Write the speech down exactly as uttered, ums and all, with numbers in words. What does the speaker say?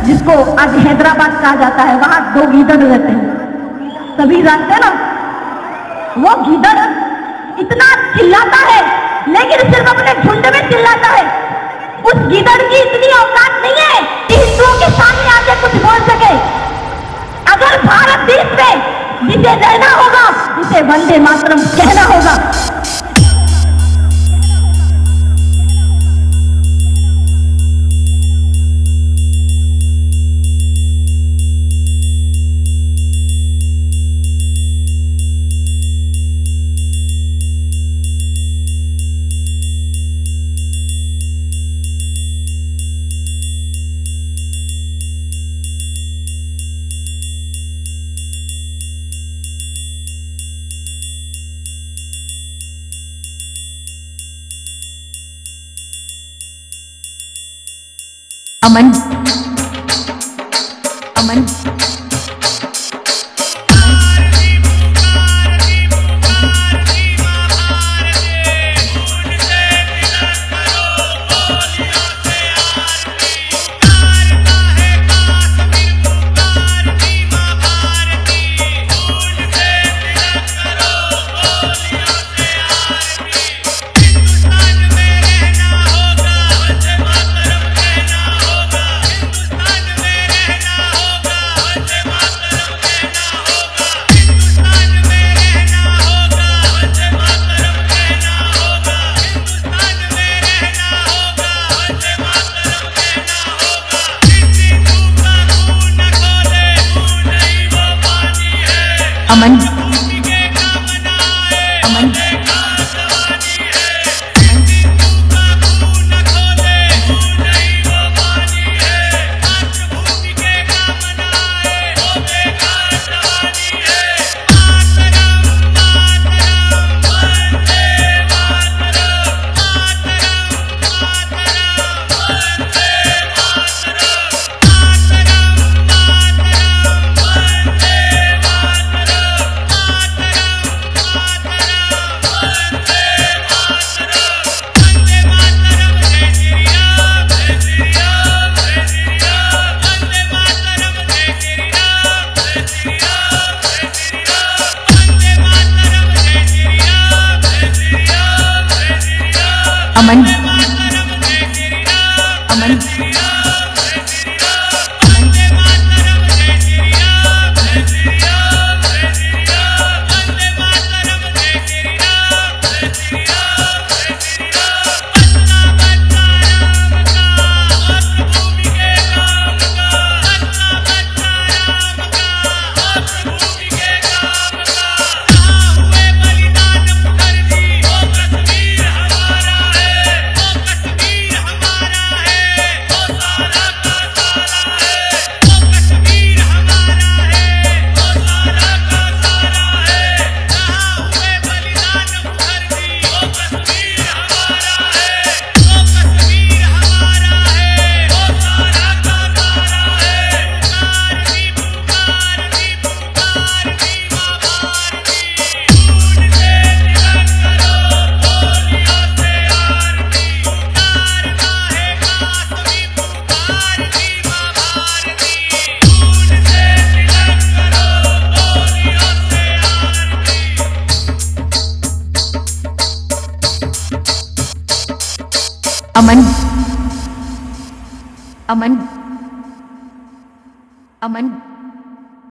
जिसको आज हैदराबाद कहा जाता है, वहां दो गीदड़ रहते हैं, सभी जानते हैं ना। वो गीदड़ इतना चिल्लाता है, लेकिन सिर्फ अपने झुंड में चिल्लाता है। उस गीदड़ की इतनी औकात नहीं है कि हिंदुओं के सामने आके कुछ बोल सके। अगर भारत देश में जिसे रहना होगा, उसे वंदे मातरम कहना होगा। अमन अमन अमन अमन अमन अमन अमन अमन अमन